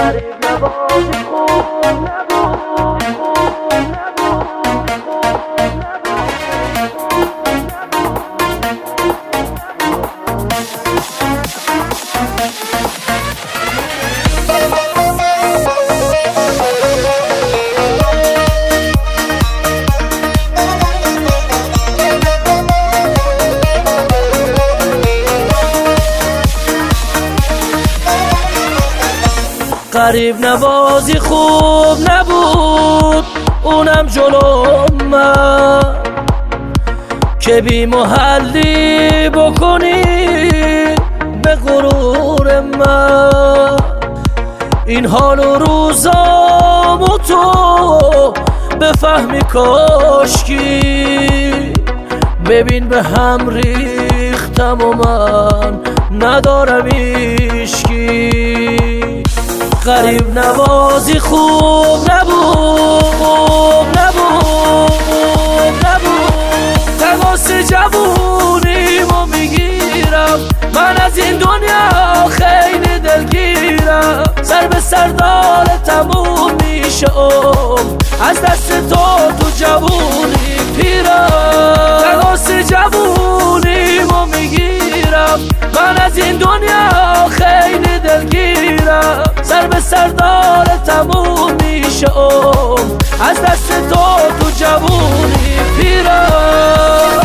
غریب نباشی خوب نبود، خوب غریب نوازی خوب نبود، اونم جلوم من که بی محلی بکنی به غرور من. این حال و روزامو تو بفهمی کاشکی، ببین به هم ریختم و من ندارم ایشکی. غریب نوازی خوب نبود، خوب نبود، نبود. تماس جوونیمو میگیرم، من از این دنیا خیلی دلگیرم. سر به سر داره تموم میشه از دست تو جوونی پیرم. تماس جوونیمو میگیرم، من از این دنیا خیلی دلگیرم. سر به سر داره تموم میشه از دست تو جوونی پیرم.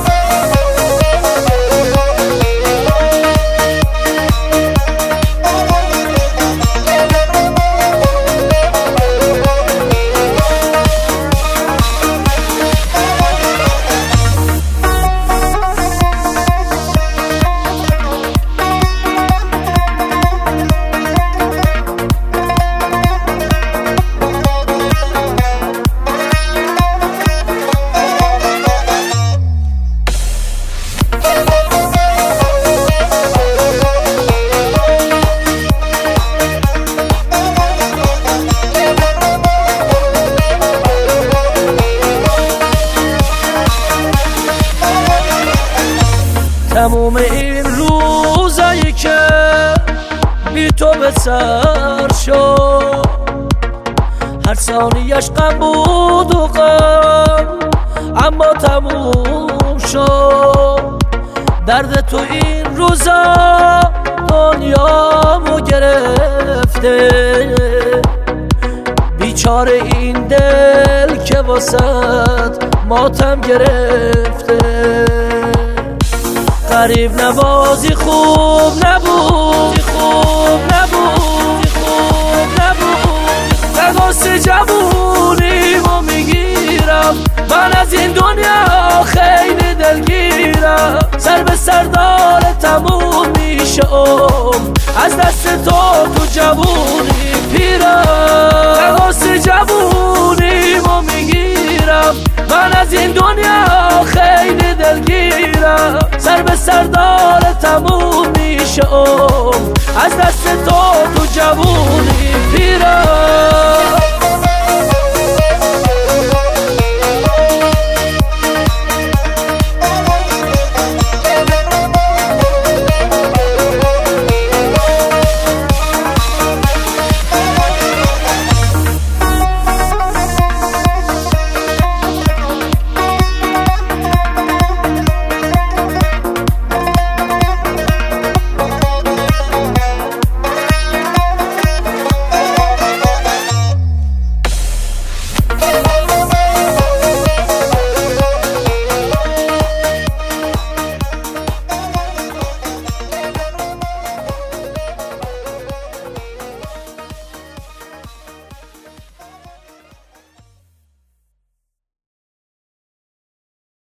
تموم این روزایی که بی تو به سر شد، هر ثانیش غم بود و غم اما تموم شد. درد تو این روزا دنیامو گرفته، بیچاره این دل که واسد ماتم گرفته. غریب نوازی خوب نبود، خوب نبود، خوب نبود. تماس جوونیمو میگیرم، من از این دنیا خیلی دلگیرم. سر به سر داره تموم میشه از دست تو جوونی پیرم. تماس جوونیمو میگیرم، من از این دنیا خیلی دلگیرم. سر به سر داره تموم میشه از دست تو جوونی پیرم. Yeah.